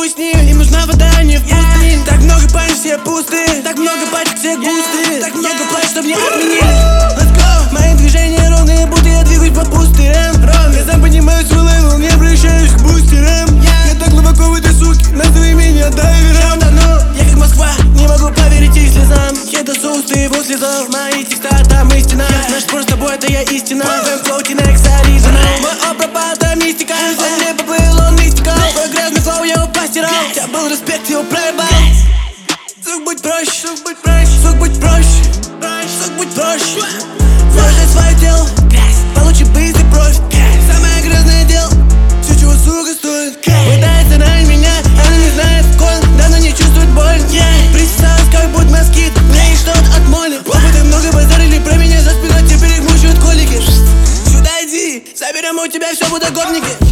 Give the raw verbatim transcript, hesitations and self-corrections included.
усни, им нужна вода, а не в пустыне. Так много панч, все пустые, так много пачек, все густые, так много плащ, чтоб не отменили. Let's go. Мои движения ровные, будто я двигаюсь по пустырям. Я сам понимаю свой левел, не обращаюсь к бустерам. Я так глубоко в этой суке, назови меня дайвером. Я как Москва, не могу поверить их слезам. Это соус его слезов, мои текста там истина. Наш спор с тобой, это я истина. Твоем флоуте next original. Мой обрабат, это мистика. Он не поплыл, он мистика. Твой грязный флоу, я его постирал. У тебя был респект, его проебал. Звук будь проще, звук будь проще, звук будь проще, звук будь проще. Вложи свое тело, получи быстрый профит. Самое грязное дело, все, чего сука стоит. Пытается ранить меня, она не знает вкус, да она не чувствует боль. Присосалась, как будто москит, мне что-то от моли. Опыты много базарили про меня за спиной, теперь их мучают колики. Сюда иди, соберем у тебя все будогорники.